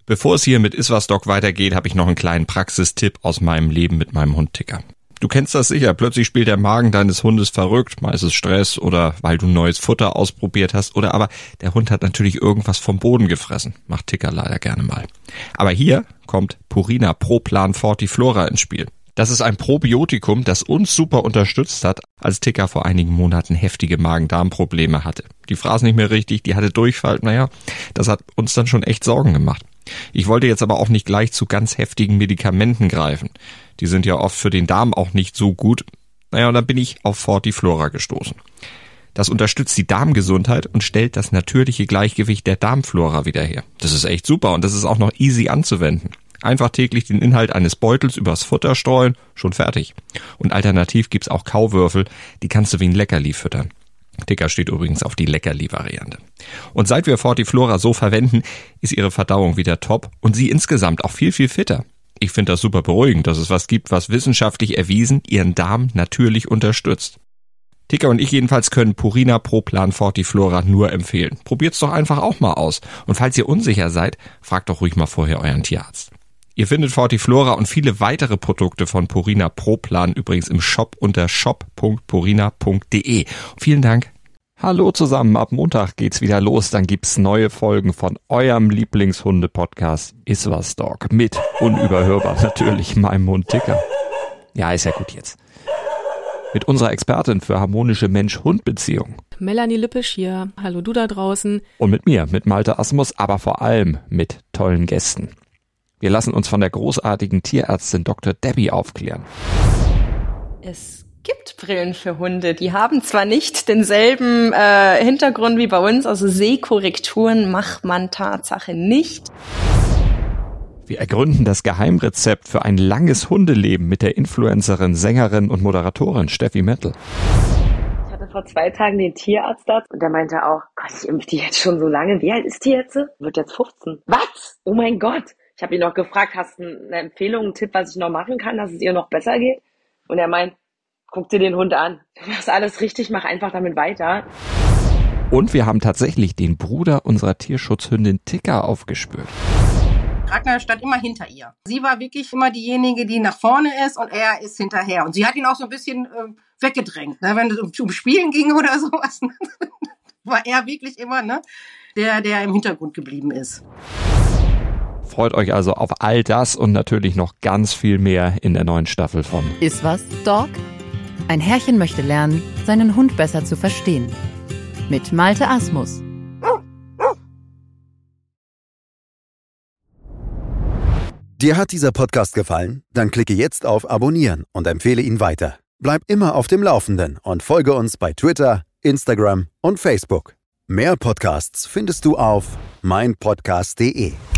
Bevor es hier mit Iswas Dog weitergeht, habe ich noch einen kleinen Praxistipp aus meinem Leben mit meinem Hund Ticker. Du kennst das sicher, plötzlich spielt der Magen deines Hundes verrückt, mal ist es Stress oder weil du neues Futter ausprobiert hast oder aber der Hund hat natürlich irgendwas vom Boden gefressen. Macht Ticker leider gerne mal. Aber hier kommt Purina Pro Plan Fortiflora ins Spiel. Das ist ein Probiotikum, das uns super unterstützt hat, als Ticker vor einigen Monaten heftige Magen-Darm-Probleme hatte. Die fraß nicht mehr richtig, die hatte Durchfall, das hat uns dann schon echt Sorgen gemacht. Ich wollte jetzt aber auch nicht gleich zu ganz heftigen Medikamenten greifen. Die sind ja oft für den Darm auch nicht so gut. Und dann bin ich auf Fortiflora gestoßen. Das unterstützt die Darmgesundheit und stellt das natürliche Gleichgewicht der Darmflora wieder her. Das ist echt super und das ist auch noch easy anzuwenden. Einfach täglich den Inhalt eines Beutels übers Futter streuen, schon fertig. Und alternativ gibt's auch Kauwürfel, die kannst du wie ein Leckerli füttern. Ticker steht übrigens auf die Leckerli-Variante. Und seit wir Fortiflora so verwenden, ist ihre Verdauung wieder top und sie insgesamt auch viel, viel fitter. Ich finde das super beruhigend, dass es was gibt, was wissenschaftlich erwiesen ihren Darm natürlich unterstützt. Ticker und ich jedenfalls können Purina Pro Plan Fortiflora nur empfehlen. Probiert's doch einfach auch mal aus. Und falls ihr unsicher seid, fragt doch ruhig mal vorher euren Tierarzt. Ihr findet Fortiflora und viele weitere Produkte von Purina Pro Plan übrigens im Shop unter shop.purina.de. Vielen Dank. Hallo zusammen, ab Montag geht's wieder los, dann gibt's neue Folgen von eurem Lieblingshunde-Podcast Iswas Dog mit unüberhörbar natürlich meinem Hund Ticker. Ja, ist ja gut jetzt. Mit unserer Expertin für harmonische Mensch-Hund-Beziehungen. Melanie Lippisch hier. Hallo du da draußen. Und mit mir, mit Malte Asmus, aber vor allem mit tollen Gästen. Wir lassen uns von der großartigen Tierärztin Dr. Debbie aufklären. Es gibt Brillen für Hunde. Die haben zwar nicht denselben Hintergrund wie bei uns, also Sehkorrekturen macht man Tatsache nicht. Wir ergründen das Geheimrezept für ein langes Hundeleben mit der Influencerin, Sängerin und Moderatorin Steffi Mettel. Ich hatte vor 2 Tagen den Tierarzt da und der meinte auch, Gott, ich impfe die jetzt schon so lange. Wie alt ist die jetzt? Wird jetzt 15. Was? Oh mein Gott. Ich habe ihn noch gefragt, hast du eine Empfehlung, einen Tipp, was ich noch machen kann, dass es ihr noch besser geht? Und er meint, guck dir den Hund an. Du machst alles richtig, mach einfach damit weiter. Und wir haben tatsächlich den Bruder unserer Tierschutzhündin Ticker aufgespürt. Ragnar stand immer hinter ihr. Sie war wirklich immer diejenige, die nach vorne ist und er ist hinterher. Und sie hat ihn auch so ein bisschen weggedrängt, ne? Wenn es um Spielen ging oder sowas. War er wirklich immer der im Hintergrund geblieben ist. Freut euch also auf all das und natürlich noch ganz viel mehr in der neuen Staffel von Iswas Dog? Ein Herrchen möchte lernen, seinen Hund besser zu verstehen. Mit Malte Asmus. Dir hat dieser Podcast gefallen? Dann klicke jetzt auf Abonnieren und empfehle ihn weiter. Bleib immer auf dem Laufenden und folge uns bei Twitter, Instagram und Facebook. Mehr Podcasts findest du auf meinpodcast.de.